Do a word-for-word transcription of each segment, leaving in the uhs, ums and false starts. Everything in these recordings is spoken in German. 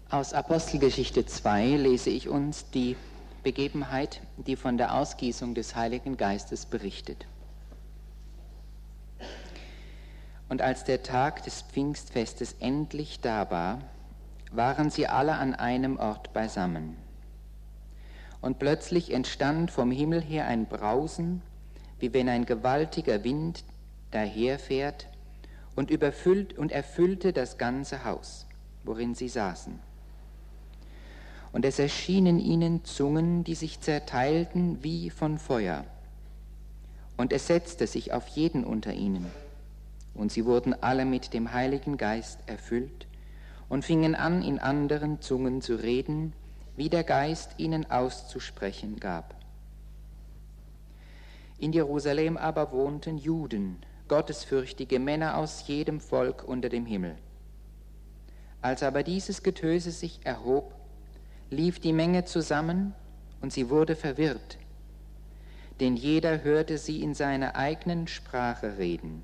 Aus Apostelgeschichte zwei lese ich uns die Begebenheit, die von der Ausgießung des Heiligen Geistes berichtet. Und als der Tag des Pfingstfestes endlich da war, waren sie alle an einem Ort beisammen. Und plötzlich entstand vom Himmel her ein Brausen, wie wenn ein gewaltiger Wind daherfährt, und überfüllt und erfüllte das ganze Haus, worin sie saßen. Und es erschienen ihnen Zungen, die sich zerteilten wie von Feuer. Und es setzte sich auf jeden unter ihnen. Und sie wurden alle mit dem Heiligen Geist erfüllt und fingen an, in anderen Zungen zu reden, wie der Geist ihnen auszusprechen gab. In Jerusalem aber wohnten Juden, gottesfürchtige Männer aus jedem Volk unter dem Himmel. Als aber dieses Getöse sich erhob, lief die Menge zusammen und sie wurde verwirrt, denn jeder hörte sie in seiner eigenen Sprache reden.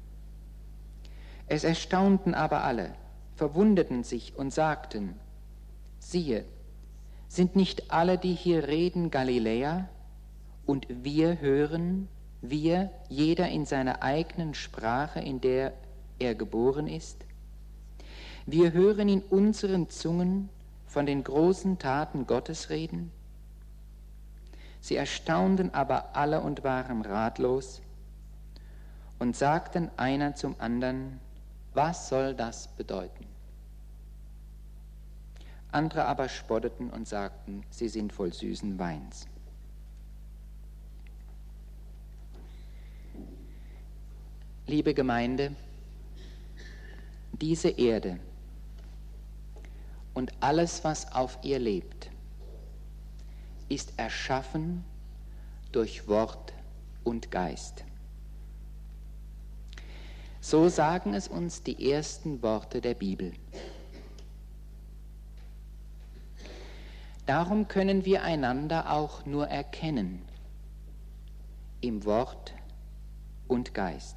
Es erstaunten aber alle, verwunderten sich und sagten: Siehe, sind nicht alle, die hier reden, Galiläer? Und wir hören, wir, jeder in seiner eigenen Sprache, in der er geboren ist? Wir hören in unseren Zungen von den großen Taten Gottes reden? Sie erstaunten aber alle und waren ratlos und sagten einer zum anderen: Was soll das bedeuten? Andere aber spotteten und sagten, sie sind voll süßen Weins. Liebe Gemeinde, diese Erde und alles, was auf ihr lebt, ist erschaffen durch Wort und Geist. So sagen es uns die ersten Worte der Bibel. Darum können wir einander auch nur erkennen im Wort und Geist.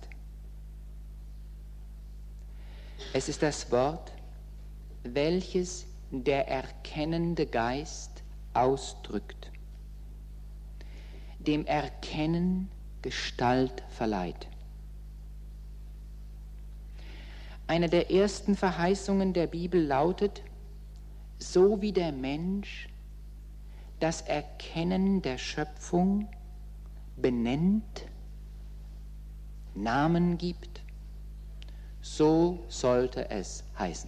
Es ist das Wort, welches der erkennende Geist ausdrückt, dem Erkennen Gestalt verleiht. Eine der ersten Verheißungen der Bibel lautet: So wie der Mensch das Erkennen der Schöpfung benennt, Namen gibt, so sollte es heißen.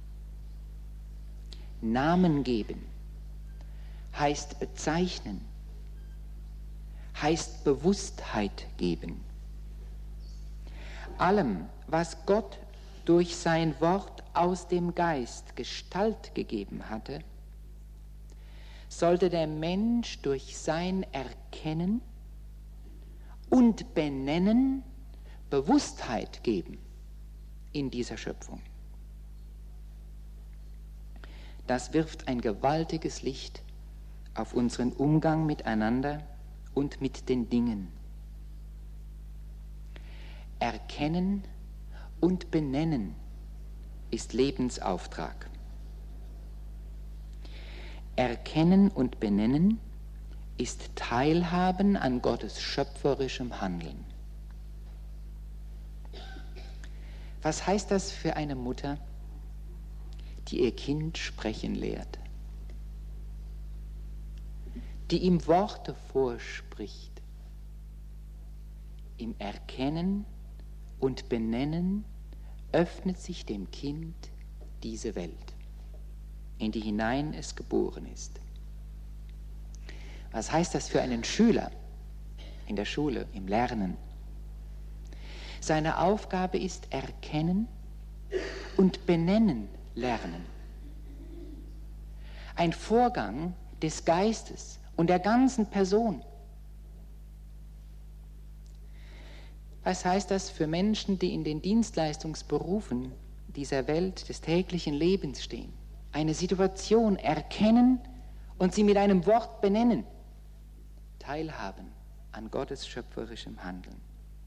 Namen geben heißt bezeichnen, heißt Bewusstheit geben. Allem, was Gott durch sein Wort aus dem Geist Gestalt gegeben hatte, sollte der Mensch durch sein Erkennen und Benennen Bewusstheit geben in dieser Schöpfung. Das wirft ein gewaltiges Licht auf unseren Umgang miteinander und mit den Dingen. Erkennen und Benennen ist Lebensauftrag. Erkennen und Benennen ist Teilhaben an Gottes schöpferischem Handeln. Was heißt das für eine Mutter, die ihr Kind sprechen lehrt, die ihm Worte vorspricht? Im Erkennen und Benennen öffnet sich dem Kind diese Welt, in die hinein es geboren ist. Was heißt das für einen Schüler in der Schule, im Lernen? Seine Aufgabe ist Erkennen und Benennen lernen. Ein Vorgang des Geistes und der ganzen Person. Was heißt das für Menschen, die in den Dienstleistungsberufen dieser Welt des täglichen Lebens stehen? Eine Situation erkennen und sie mit einem Wort benennen. Teilhaben an Gottes schöpferischem Handeln.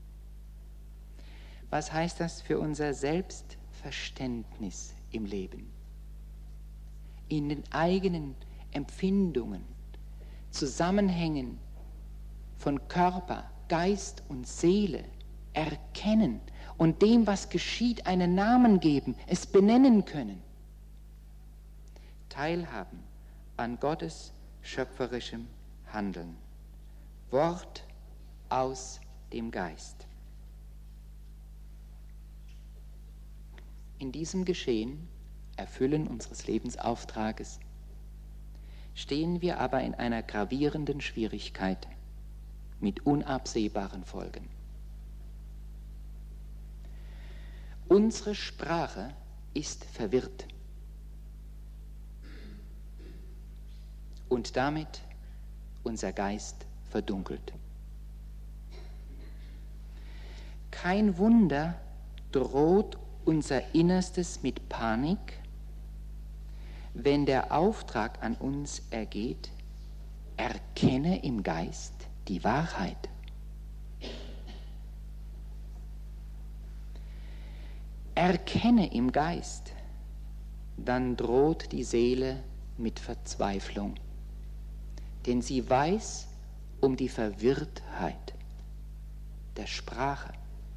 Was heißt das für unser Selbstverständnis im Leben? in den eigenen Empfindungen, Zusammenhängen von Körper, Geist und Seele erkennen und dem, was geschieht, einen Namen geben, es benennen können. Teilhaben an Gottes schöpferischem Handeln. Wort aus dem Geist. In diesem Geschehen, Erfüllen unseres Lebensauftrages, stehen wir aber in einer gravierenden Schwierigkeit mit unabsehbaren Folgen. Unsere Sprache ist verwirrt und damit unser Geist verdunkelt. Kein Wunder droht unser Innerstes mit Panik, wenn der Auftrag an uns ergeht, erkenne im Geist die Wahrheit. Erkenne im Geist, dann droht die Seele mit Verzweiflung, denn sie weiß um die Verwirrtheit der Sprache.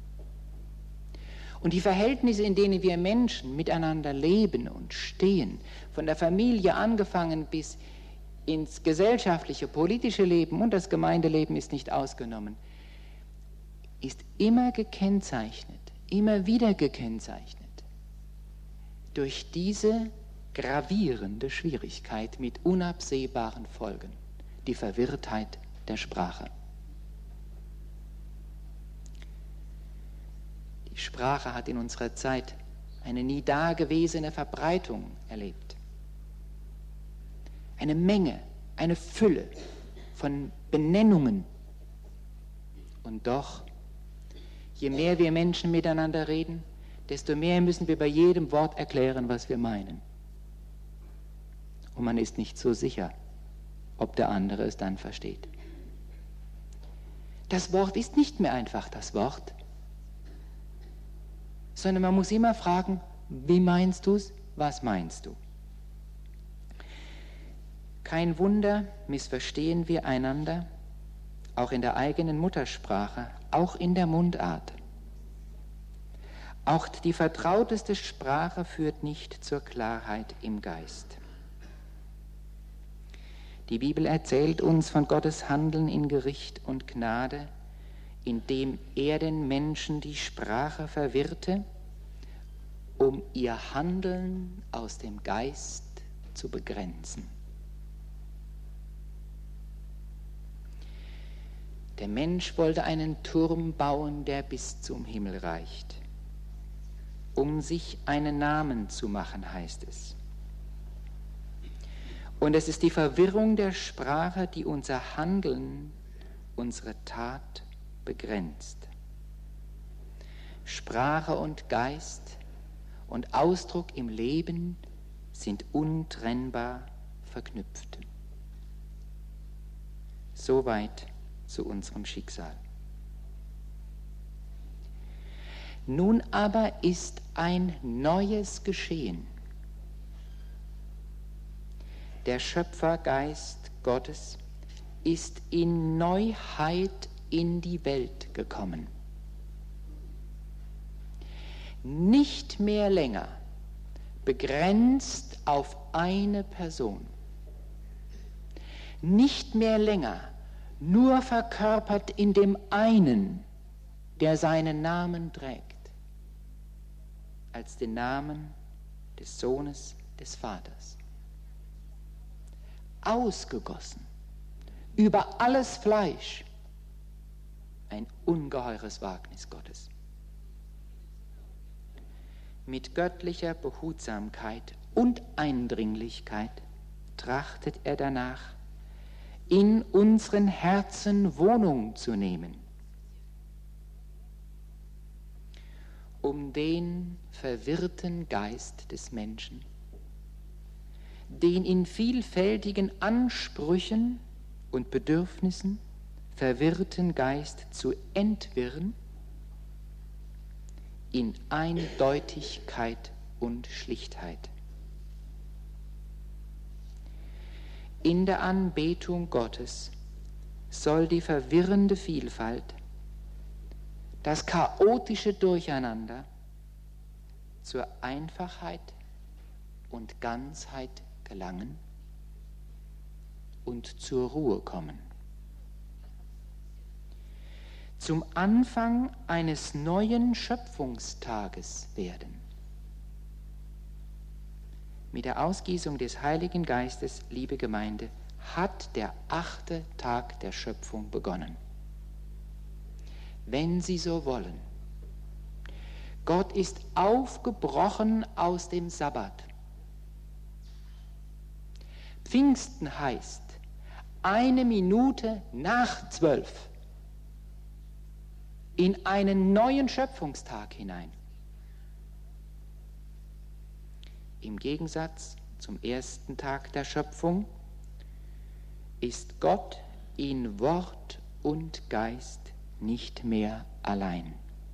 Und die Verhältnisse, in denen wir Menschen miteinander leben und stehen, von der Familie angefangen bis ins gesellschaftliche, politische Leben und das Gemeindeleben ist nicht ausgenommen, ist immer gekennzeichnet, immer wieder gekennzeichnet durch diese gravierende Schwierigkeit mit unabsehbaren Folgen, die Verwirrtheit der Sprache. Die Sprache hat in unserer Zeit eine nie dagewesene Verbreitung erlebt. Eine Menge, eine Fülle von Benennungen. Und doch, je mehr wir Menschen miteinander reden, desto mehr müssen wir bei jedem Wort erklären, was wir meinen. Und man ist nicht so sicher, ob der andere es dann versteht. Das Wort ist nicht mehr einfach das Wort, sondern man muss immer fragen, wie meinst du es, was meinst du? Kein Wunder, missverstehen wir einander, auch in der eigenen Muttersprache, auch in der Mundart. Auch die vertrauteste Sprache führt nicht zur Klarheit im Geist. Die Bibel erzählt uns von Gottes Handeln in Gericht und Gnade, indem er den Menschen die Sprache verwirrte, um ihr Handeln aus dem Geist zu begrenzen. Der Mensch wollte einen Turm bauen, der bis zum Himmel reicht, um sich einen Namen zu machen, heißt es. Und es ist die Verwirrung der Sprache, die unser Handeln, unsere Tat begrenzt. Sprache und Geist und Ausdruck im Leben sind untrennbar verknüpft. Soweit zu unserem Schicksal. Nun aber ist ein neues geschehen. Der Schöpfergeist Gottes ist in Neuheit in die Welt gekommen. Nicht mehr länger begrenzt auf eine Person. Nicht mehr länger nur verkörpert in dem einen, der seinen Namen trägt, als den Namen des Sohnes des Vaters. Ausgegossen über alles Fleisch, ein ungeheures Wagnis Gottes. Mit göttlicher Behutsamkeit und Eindringlichkeit trachtet er danach, in unseren Herzen Wohnung zu nehmen, um den verwirrten Geist des Menschen, den in vielfältigen Ansprüchen und Bedürfnissen verwirrten Geist zu entwirren, in Eindeutigkeit und Schlichtheit. in der Anbetung Gottes soll die verwirrende Vielfalt, das chaotische Durcheinander zur Einfachheit und Ganzheit gelangen und zur Ruhe kommen. Zum Anfang eines neuen Schöpfungstages werden. Mit der Ausgießung des Heiligen Geistes, liebe Gemeinde, hat der achte Tag der Schöpfung begonnen. Wenn Sie so wollen, Gott ist aufgebrochen aus dem Sabbat. Pfingsten heißt eine Minute nach zwölf in einen neuen Schöpfungstag hinein. Im Gegensatz zum ersten Tag der Schöpfung ist Gott in Wort und Geist nicht mehr allein.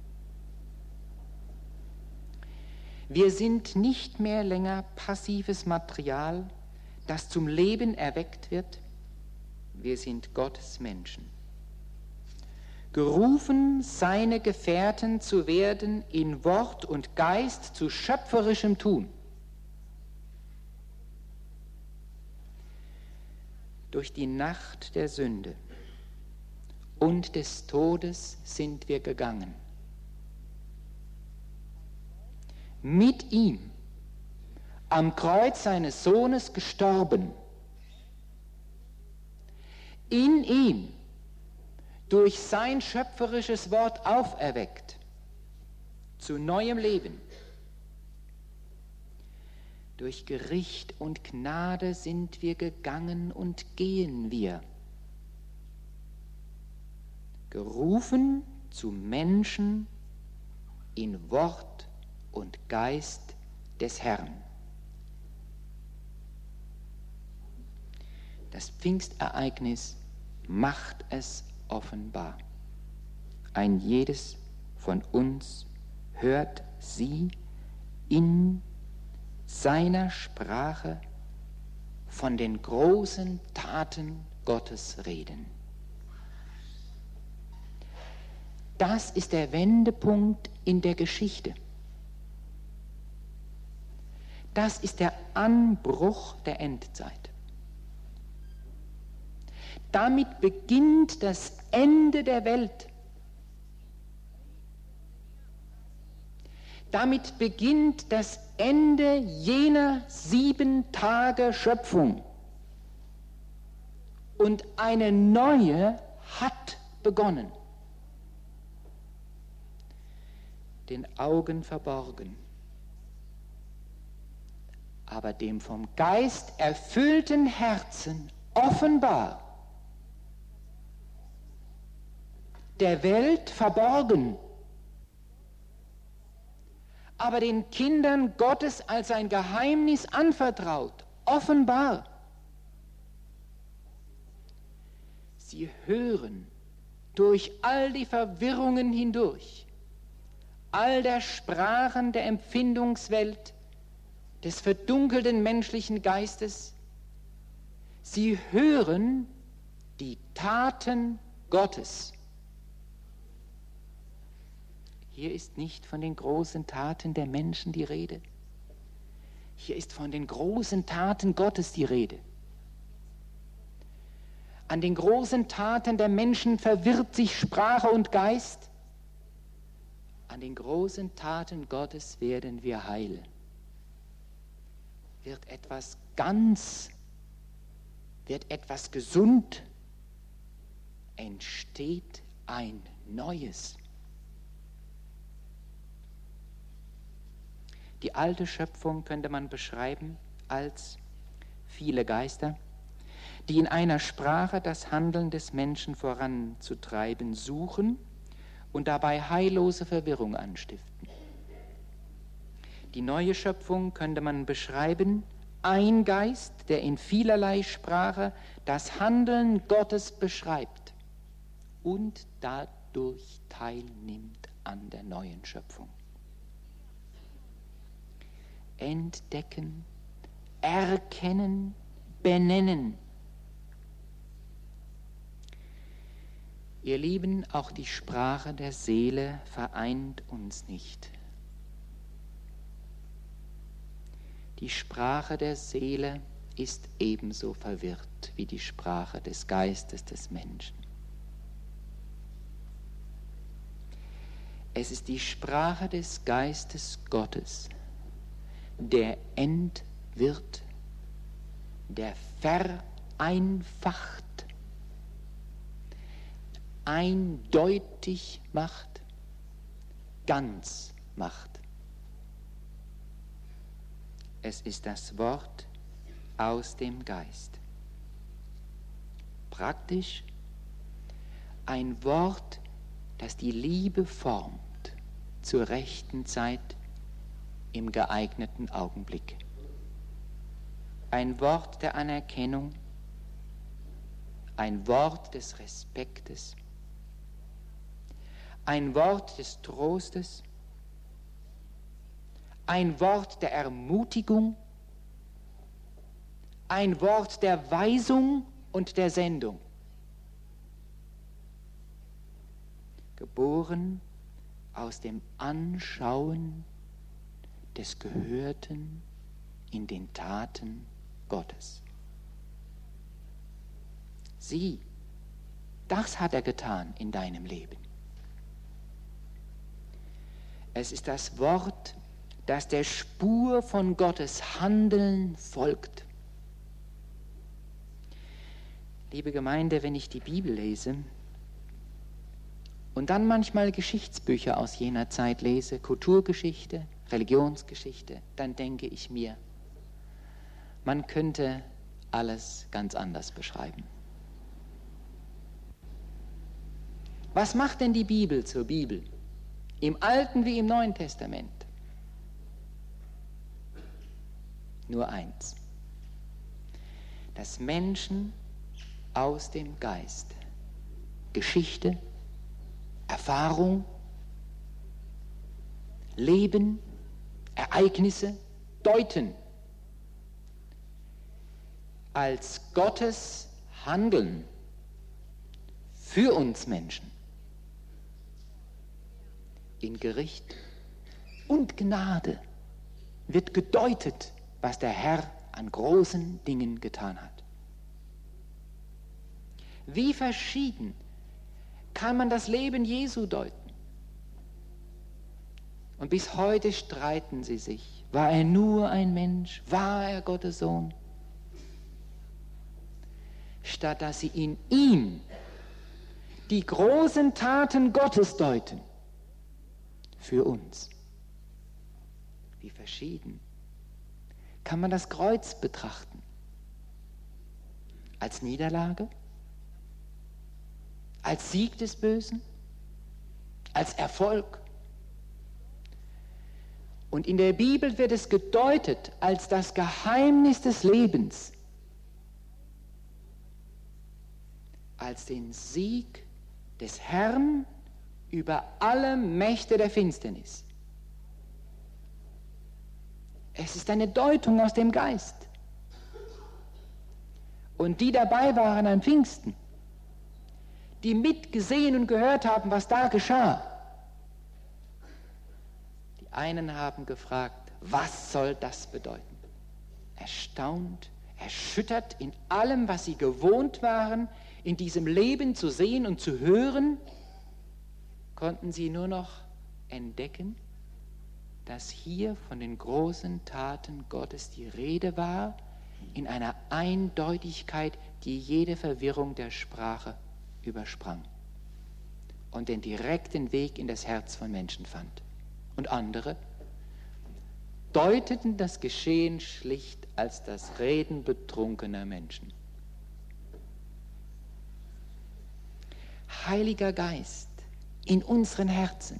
Wir sind nicht mehr länger passives Material, das zum Leben erweckt wird. Wir sind Gottes Menschen. Gerufen, seine Gefährten zu werden, in Wort und Geist zu schöpferischem Tun. Durch die Nacht der Sünde und des Todes sind wir gegangen. Mit ihm am Kreuz seines Sohnes gestorben. In ihm durch sein schöpferisches Wort auferweckt zu neuem Leben. Durch Gericht und Gnade sind wir gegangen und gehen wir. Gerufen zu Menschen in Wort und Geist des Herrn. Das Pfingstereignis macht es offenbar. Ein jedes von uns hört sie in seiner Sprache von den großen Taten Gottes reden. Das ist der Wendepunkt in der Geschichte. Das ist der Anbruch der Endzeit. Damit beginnt das Ende der Welt. Damit beginnt das Ende jener sieben Tage Schöpfung. Und eine neue hat begonnen. Den Augen verborgen, aber dem vom Geist erfüllten Herzen offenbar. Der Welt verborgen, aber den Kindern Gottes als ein Geheimnis anvertraut, offenbar. Sie hören durch all die Verwirrungen hindurch, all der Sprachen der Empfindungswelt, des verdunkelten menschlichen Geistes, sie hören die Taten Gottes. Hier ist nicht von den großen Taten der Menschen die Rede. Hier ist von den großen Taten Gottes die Rede. An den großen Taten der Menschen verwirrt sich Sprache und Geist. An den großen Taten Gottes werden wir heil. Wird etwas ganz, wird etwas gesund, entsteht ein Neues. Die alte Schöpfung könnte man beschreiben als viele Geister, die in einer Sprache das Handeln des Menschen voranzutreiben suchen und dabei heillose Verwirrung anstiften. Die neue Schöpfung könnte man beschreiben, ein Geist, der in vielerlei Sprache das Handeln Gottes beschreibt und dadurch teilnimmt an der neuen Schöpfung. Entdecken, erkennen, benennen, Ihr Lieben, auch die Sprache der Seele vereint uns nicht. Die Sprache der Seele ist ebenso verwirrt wie die Sprache des Geistes des Menschen. Es ist die Sprache des Geistes Gottes, der entwirrt, der vereinfacht, eindeutig macht, ganz macht. Es ist das Wort aus dem Geist. Praktisch ein Wort, das die Liebe formt zur rechten Zeit im geeigneten Augenblick. Ein Wort der Anerkennung, ein Wort des Respektes, ein Wort des Trostes, ein Wort der Ermutigung, ein Wort der Weisung und der Sendung. Geboren aus dem Anschauen des Gehörten in den Taten Gottes. Sieh, das hat er getan in deinem Leben. Es ist das Wort, das der Spur von Gottes Handeln folgt. Liebe Gemeinde, wenn ich die Bibel lese und dann manchmal Geschichtsbücher aus jener Zeit lese, Kulturgeschichte, Religionsgeschichte, dann denke ich mir, man könnte alles ganz anders beschreiben. Was macht denn die Bibel zur Bibel? Im Alten wie im Neuen Testament? Nur eins: dass Menschen aus dem Geist Geschichte, Erfahrung, Leben, Ereignisse deuten als Gottes Handeln für uns Menschen in Gericht und Gnade wird gedeutet, was der Herr an großen Dingen getan hat. Wie verschieden kann man das Leben Jesu deuten? Und bis heute streiten sie sich. War er nur ein Mensch? War er Gottes Sohn? Statt dass sie in ihm die großen Taten Gottes deuten, für uns. Wie verschieden kann man das Kreuz betrachten? Als Niederlage? Als Sieg des Bösen? Als Erfolg? Und in der Bibel wird es gedeutet als das Geheimnis des Lebens, als den Sieg des Herrn über alle Mächte der Finsternis. Es ist eine Deutung aus dem Geist. Und die dabei waren an Pfingsten, die mitgesehen und gehört haben, was da geschah, die einen haben gefragt, was soll das bedeuten? Erstaunt, erschüttert in allem, was sie gewohnt waren, in diesem Leben zu sehen und zu hören, konnten sie nur noch entdecken, dass hier von den großen Taten Gottes die Rede war, in einer Eindeutigkeit, die jede Verwirrung der Sprache übersprang und den direkten Weg in das Herz von Menschen fand. Und andere deuteten das Geschehen schlicht als das Reden betrunkener Menschen. Heiliger Geist in unseren Herzen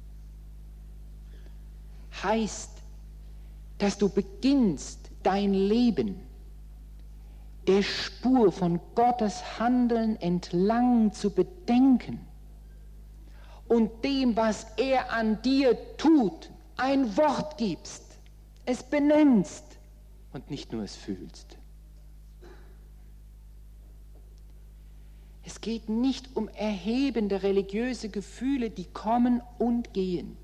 heißt, dass du beginnst, dein Leben der Spur von Gottes Handeln entlang zu bedenken und dem, was er an dir tut, ein Wort gibst, es benennst und nicht nur es fühlst. Es geht nicht um erhebende religiöse Gefühle, die kommen und gehen.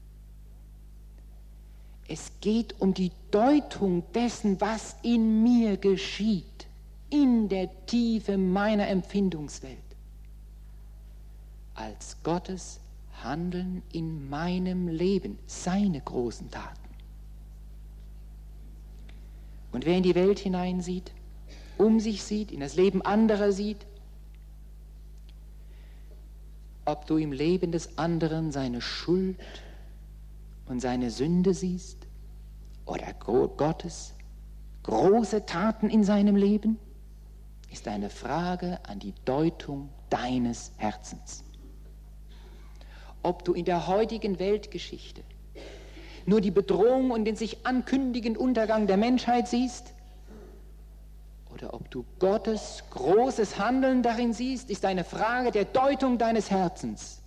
Es geht um die Deutung dessen, was in mir geschieht, in der Tiefe meiner Empfindungswelt, als Gottes Handeln in meinem Leben, seine großen Taten. Und wer in die Welt hineinsieht, um sich sieht, in das Leben anderer sieht, ob du im Leben des anderen seine Schuld und seine Sünde siehst oder Gottes große Taten in seinem Leben, ist eine Frage an die Deutung deines Herzens. Ob du in der heutigen Weltgeschichte nur die Bedrohung und den sich ankündigenden Untergang der Menschheit siehst, oder ob du Gottes großes Handeln darin siehst, ist eine Frage der Deutung deines Herzens.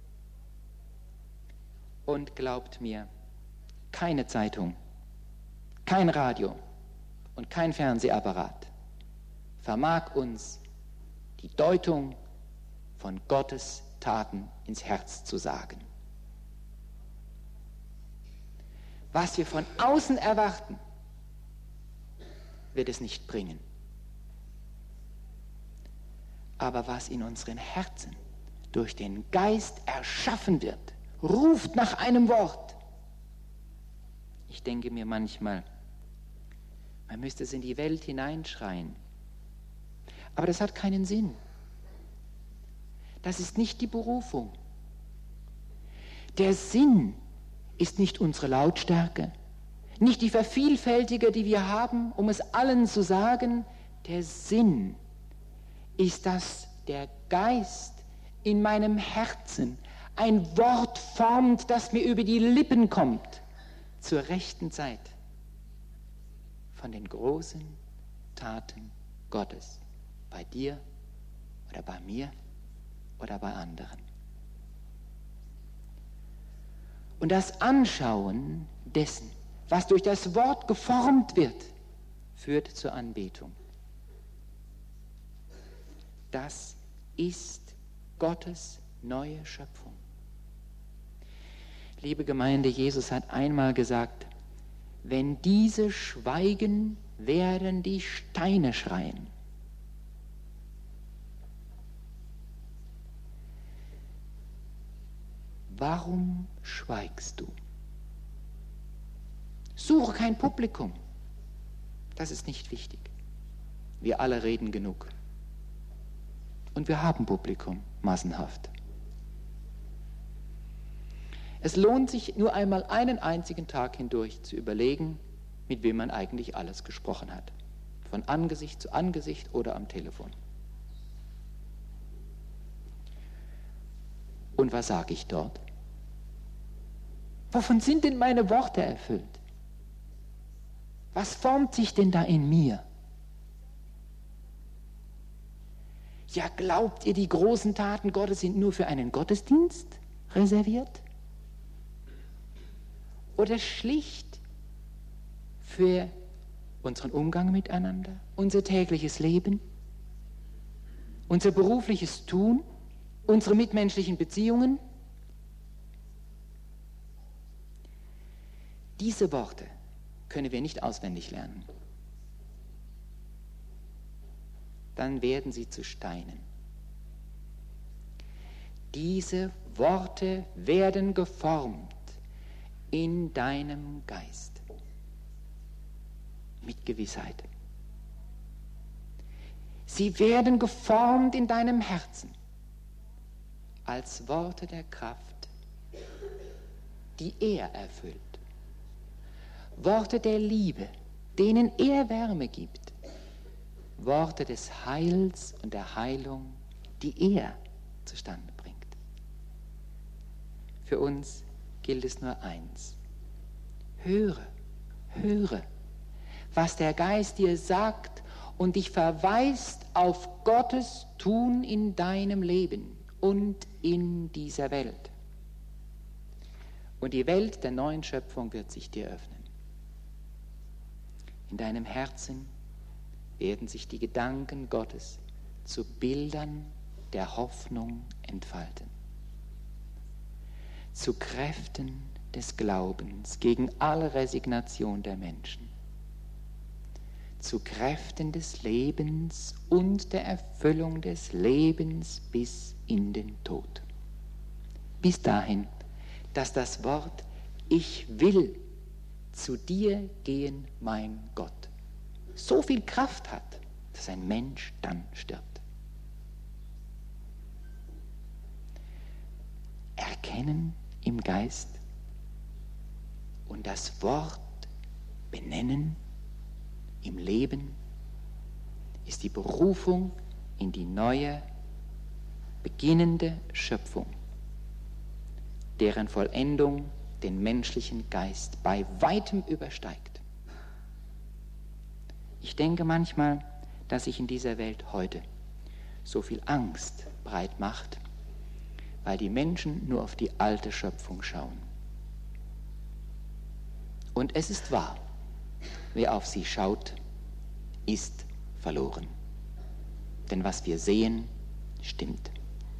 Und glaubt mir, keine Zeitung, kein Radio und kein Fernsehapparat vermag uns die Deutung von Gottes Taten ins Herz zu sagen. Was wir von außen erwarten, wird es nicht bringen. Aber was in unseren Herzen durch den Geist erschaffen wird, ruft nach einem Wort. Ich denke mir manchmal, man müsste es in die Welt hineinschreien. Aber das hat keinen Sinn. Das ist nicht die Berufung. Der Sinn ist nicht unsere Lautstärke, nicht die Vervielfältiger, die wir haben, um es allen zu sagen. Der Sinn ist, dass der Geist in meinem Herzen ein Wort formt, das mir über die Lippen kommt, zur rechten Zeit, von den großen Taten Gottes, bei dir oder bei mir oder bei anderen. Und das Anschauen dessen, was durch das Wort geformt wird, führt zur Anbetung. Das ist Gottes neue Schöpfung. Liebe Gemeinde, Jesus hat einmal gesagt, wenn diese schweigen, werden die Steine schreien. Warum schweigst du? Suche kein Publikum. Das ist nicht wichtig. Wir alle reden genug. Und wir haben Publikum, massenhaft. Es lohnt sich nur einmal einen einzigen Tag hindurch zu überlegen, mit wem man eigentlich alles gesprochen hat. Von Angesicht zu Angesicht oder am Telefon. Und was sage ich dort? Wovon sind denn meine Worte erfüllt? Was formt sich denn da in mir? Ja, glaubt ihr, die großen Taten Gottes sind nur für einen Gottesdienst reserviert? Oder schlicht für unseren Umgang miteinander, unser tägliches Leben, unser berufliches Tun, unsere mitmenschlichen Beziehungen? Diese Worte können wir nicht auswendig lernen. Dann werden sie zu Steinen. Diese Worte werden geformt in deinem Geist. Mit Gewissheit. Sie werden geformt in deinem Herzen als Worte der Kraft, die er erfüllt. Worte der Liebe, denen er Wärme gibt. Worte des Heils und der Heilung, die er zustande bringt. Für uns gilt es nur eins. Höre, höre, was der Geist dir sagt und dich verweist auf Gottes Tun in deinem Leben und in dieser Welt. Und die Welt der neuen Schöpfung wird sich dir öffnen. In deinem Herzen werden sich die Gedanken Gottes zu Bildern der Hoffnung entfalten. Zu Kräften des Glaubens gegen alle Resignation der Menschen. Zu Kräften des Lebens und der Erfüllung des Lebens bis in den Tod. Bis dahin, dass das Wort „Ich will zu dir gehen, mein Gott" so viel Kraft hat, dass ein Mensch dann stirbt. Erkennen im Geist und das Wort benennen im Leben ist die Berufung in die neue, beginnende Schöpfung, deren Vollendung den menschlichen Geist bei weitem übersteigt. Ich denke manchmal, dass sich in dieser Welt heute so viel Angst breit macht, weil die Menschen nur auf die alte Schöpfung schauen. Und es ist wahr, wer auf sie schaut, ist verloren. Denn was wir sehen, stimmt.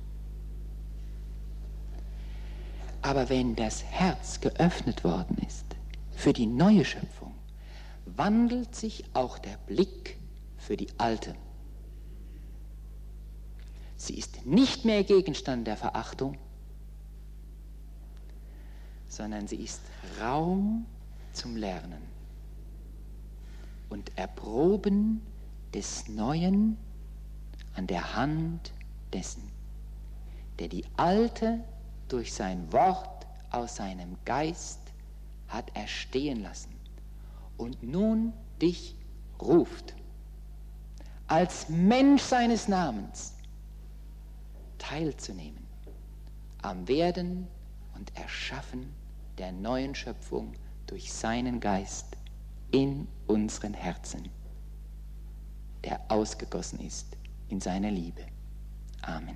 Aber wenn das Herz geöffnet worden ist für die neue Schöpfung, wandelt sich auch der Blick für die alte. Sie ist nicht mehr Gegenstand der Verachtung, sondern sie ist Raum zum Lernen und Erproben des Neuen an der Hand dessen, der die alte durch sein Wort aus seinem Geist hat erstehen lassen und nun dich ruft, als Mensch seines Namens teilzunehmen am Werden und Erschaffen der neuen Schöpfung durch seinen Geist in unseren Herzen, der ausgegossen ist in seiner Liebe. Amen.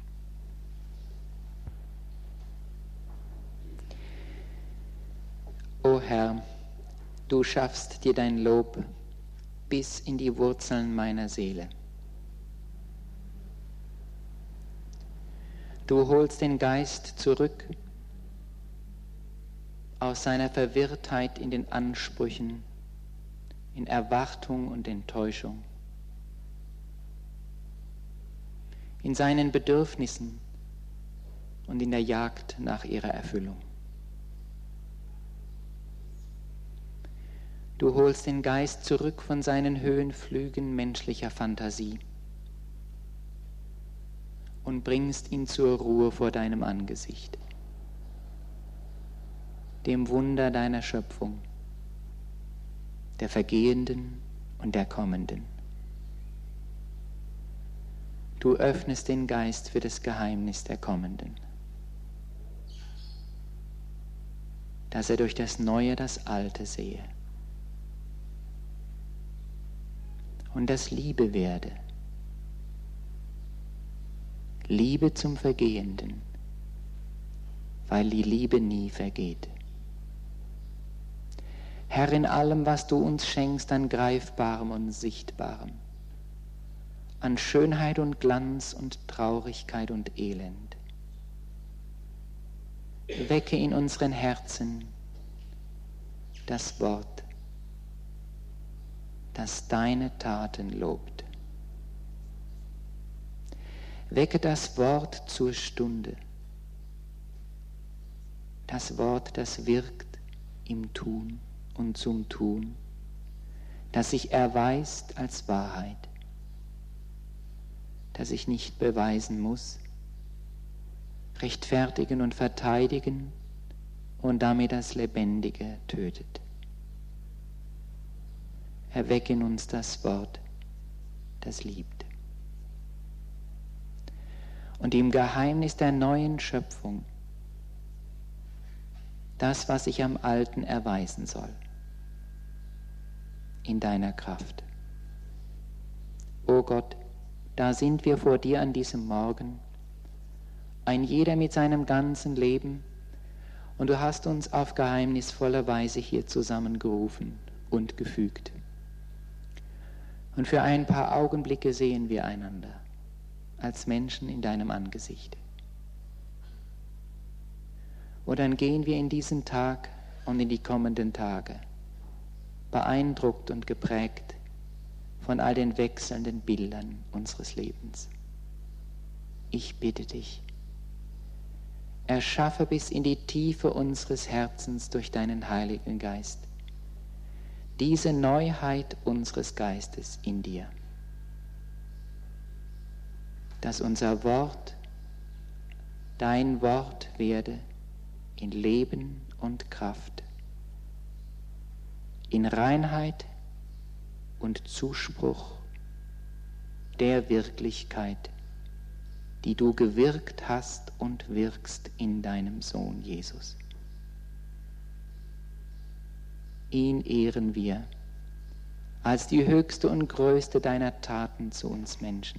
O Herr, du schaffst dir dein Lob bis in die Wurzeln meiner Seele. Du holst den Geist zurück aus seiner Verwirrtheit in den Ansprüchen, in Erwartung und Enttäuschung, in seinen Bedürfnissen und in der Jagd nach ihrer Erfüllung. Du holst den Geist zurück von seinen Höhenflügen menschlicher Fantasie und bringst ihn zur Ruhe vor deinem Angesicht, dem Wunder deiner Schöpfung, der Vergehenden und der Kommenden. Du öffnest den Geist für das Geheimnis der Kommenden, dass er durch das Neue das Alte sehe und das Liebe werde, Liebe zum Vergehenden, weil die Liebe nie vergeht. Herr, in allem, was du uns schenkst an Greifbarem und Sichtbarem, an Schönheit und Glanz und Traurigkeit und Elend, wecke in unseren Herzen das Wort, das deine Taten lobt. Wecke das Wort zur Stunde, das Wort, das wirkt im Tun und zum Tun, das sich erweist als Wahrheit, das ich nicht beweisen muss, rechtfertigen und verteidigen und damit das Lebendige tötet. Erwecke in uns das Wort, das liebt. Und im Geheimnis der neuen Schöpfung das, was sich am Alten erweisen soll, in deiner Kraft. O Gott, da sind wir vor dir an diesem Morgen, ein jeder mit seinem ganzen Leben, und du hast uns auf geheimnisvolle Weise hier zusammengerufen und gefügt. Und für ein paar Augenblicke sehen wir einander als Menschen in deinem Angesicht. Und dann gehen wir in diesen Tag und in die kommenden Tage, beeindruckt und geprägt von all den wechselnden Bildern unseres Lebens. Ich bitte dich, erschaffe bis in die Tiefe unseres Herzens durch deinen Heiligen Geist diese Neuheit unseres Geistes in dir, dass unser Wort dein Wort werde in Leben und Kraft, in Reinheit und Zuspruch der Wirklichkeit, die du gewirkt hast und wirkst in deinem Sohn Jesus. Ihn ehren wir als die höchste und größte deiner Taten zu uns Menschen.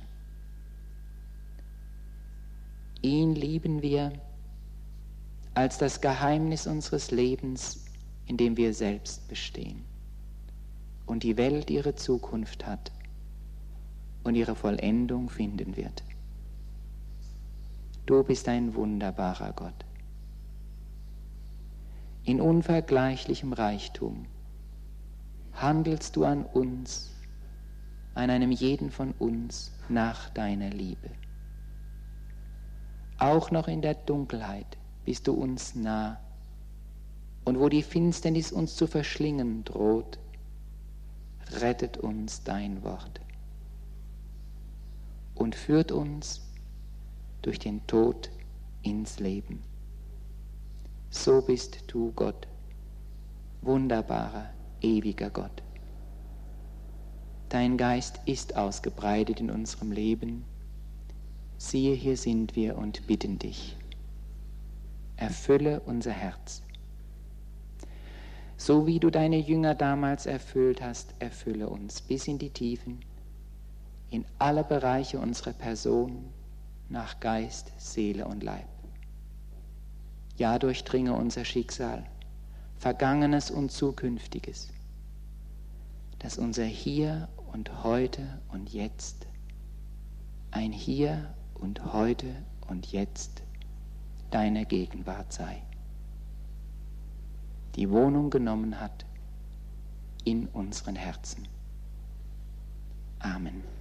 Ihn lieben wir als das Geheimnis unseres Lebens, in dem wir selbst bestehen und die Welt ihre Zukunft hat und ihre Vollendung finden wird. Du bist ein wunderbarer Gott. In unvergleichlichem Reichtum handelst du an uns, an einem jeden von uns nach deiner Liebe. Auch noch in der Dunkelheit bist du uns nah, und wo die Finsternis uns zu verschlingen droht, rettet uns dein Wort und führt uns durch den Tod ins Leben. So bist du Gott, wunderbarer, ewiger Gott. Dein Geist ist ausgebreitet in unserem Leben. Siehe, hier sind wir und bitten dich. Erfülle unser Herz. So wie du deine Jünger damals erfüllt hast, erfülle uns bis in die Tiefen, in alle Bereiche unserer Person, nach Geist, Seele und Leib. Ja, durchdringe unser Schicksal, Vergangenes und Zukünftiges, dass unser Hier und Heute und Jetzt ein Hier und Heute und Jetzt deiner Gegenwart sei, die Wohnung genommen hat in unseren Herzen. Amen.